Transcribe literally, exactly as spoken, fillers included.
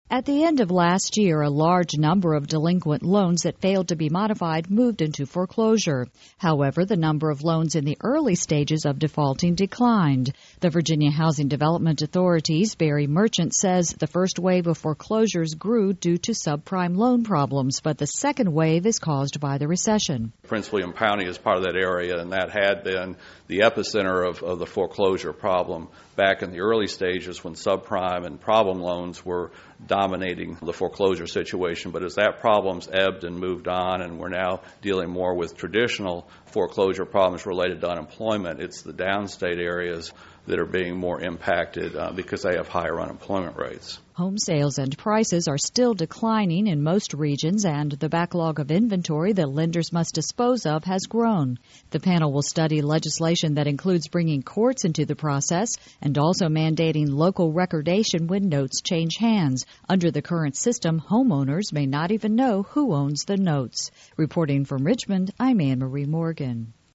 At the end of last year, a large number of delinquent loans that failed to be modified moved into foreclosure. However, the number of loans in the early stages of defaulting declined. The Virginia Housing Development Authority's Barry Merchant says the first wave of foreclosures grew due to subprime loan problems, but the second wave is caused by the recession. Prince William County is part of that area, and that had been the epicenter of, of the foreclosure problem back in the early stages when subprime and problem loans were dominating the foreclosure situation. But as that problem's ebbed and moved on, and we're now dealing more with traditional foreclosure problems related to unemployment, it's the downstate areas that are being more impacted uh, because they have higher unemployment rates. Home sales and prices are still declining in most regions, and the backlog of inventory that lenders must dispose of has grown. The panel will study legislation that includes bringing courts into the process and also mandating local recordation when notes change hands. Under the current system, homeowners may not even know who owns the notes. Reporting from Richmond, I'm Anne Marie Morgan.